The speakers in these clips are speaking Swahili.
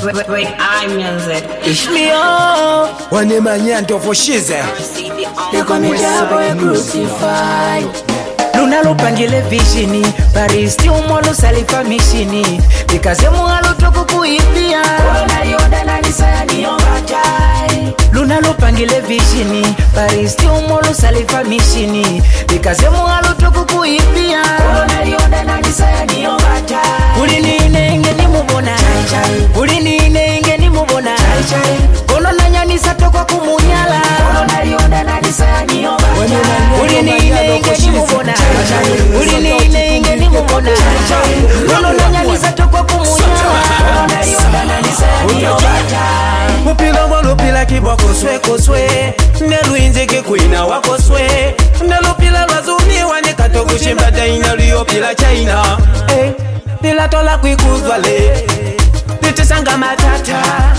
Great eye music. Ishmio wanemanya ndovoshize Ekonijabo ya crucified Lunalopangile vishini Paristi umolo salifa mishini Likaze muhalo toku kuipia Unalionda na nisaya niyombachai Lunalopangile vishini Paristi umolo salifa mishini Likaze muhalo toku kuipia Unalionda na nisaya niyombachai Ulinine inge ni mubona Ulinine inge ni mubona Kono nanyani sato kwa kumunyala Unalionda na nisaya niyombachai Ulinine inge ni mubona Ulinine inge ni mubona Kono nanyani sato kwa kumunyala Unalionda na nisaya niyombachai Mupila walupila kibwako swe koswe Neluinze kikuina wako swe Nelupila wazuni wanekato kushimba daina liopila chaina Nilatola kuikuzwale Nitesanga matata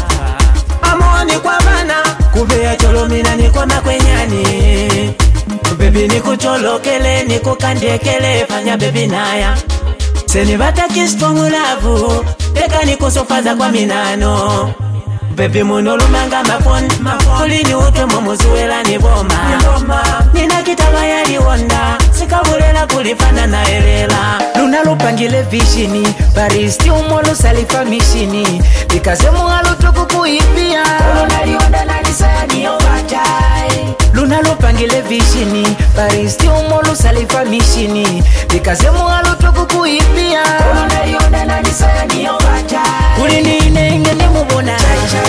Amoni kwa mana Kubea cholomina ni kwa makwenyani Baby ni kucholokele ni kukandekele Fanya baby naya Seni bataki strong love Eka ni kusofaza kwa minano Baby munolumanga mafon Ulini utwe mumuzuela ni boma Nina kitaba yali wonda Sikabulela kulifana na elela Lunalopangile vishini Paristi umolo salifa mishini Likaze muhalo toku kuipia Unalionda na nisaya niyombachai Lunalopangile vishini Paristi umolo salifa mishini Likaze muhalo toku kuipia Unalionda na nisaya niyombachai Ulinine inge ni mubona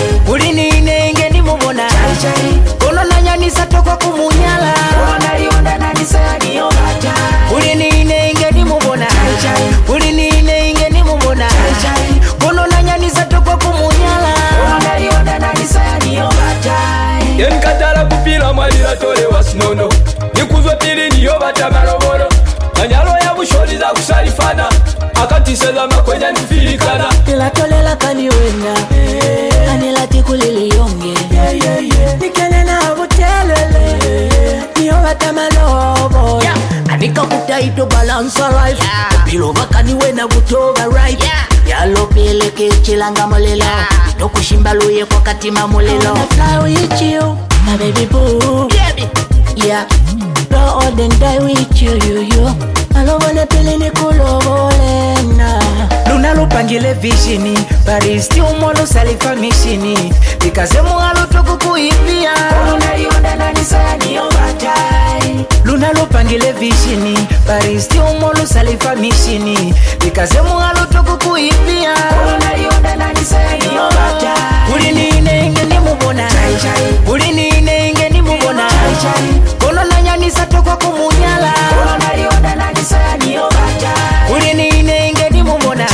Ulinine inge ni mubona Kono nanyani sato kwa kumunyala Unalionda na nisaya niyombachai Ulinine inge ni mubona Ulinine inge ni mubona Kono nanyani sato kwa kumunyala Unalionda na nisaya niyombachai Yenkatala kupila mwalila tole wasinono Nikuzwa pili niyo batamaroboro Nanyalo ya busholi za kusalifana Akatiseza makwenya nifilikana Ilatolela kaniwena Anilati kuliliyonge Nikene na butelele Niyo batamalobo Anika kutaito balance life Bilo baka niwena butoga right Yalo pele kechilanga molelo Nokushimba luye kwa katima molelo I wanna fly with you My baby boo Yeah Go on and die with you Alobole pele ni kulobolena Lunalopangile vishini Paristi umolo salifa mishini Likaze muhalo toku kuipia Unalionda na nisaya niyombachai Lunalopangile vishini Paristi umolo salifa mishini Likaze muhalo toku kuipia Unalionda na nisaya niyombachai Ulinine inge ni mubona Ulinine inge ni mubona Kono nanyani sato kwa kumunyala Unalionda na nisaya niyombachai Ulinine inge ni mubona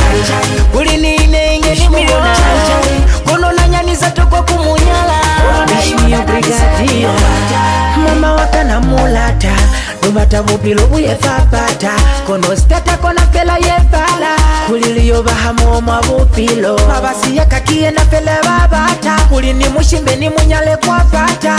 Ulinine inge ni mubona Kono nanyani sato kwa kumunyala Ishmio brigadia Mama wakana mulata Numata bupilo buye fapata Kono stata kona fela ye fala Kuliliyo bahamo mabupilo Babasi ya kakie na fele babata Kulini mushimbe ni munyale kwa pata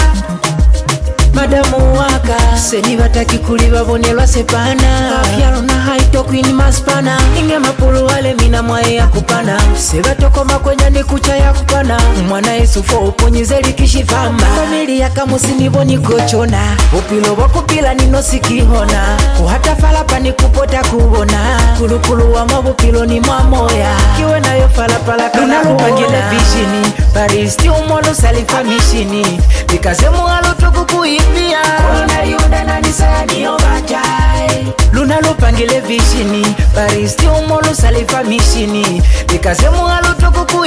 Madamu waka Seni bataki kuliba bonelwa sepana Afyalo na haito kwini maspana Inge mapulu wale mina mwae ya kupana Sebatoko makwenya ni kucha ya kupana Mwana Yesu fo uponyize likishifamba Familia kamusi niboni kochona Upilo wakupila nino sikihona Kuhata falapa ni kupota kubona Kulukulu wa mabupilo ni mamoya Kiwe na yo falapala kana Lunalopangile vishini Paristi umolo salifa mishini Likaze muhalo toku kuipia Unalionda na nisaya niyombachai Lunalopangile vishini Paristi umolo salifa mishini Likaze muhalo toku kuipia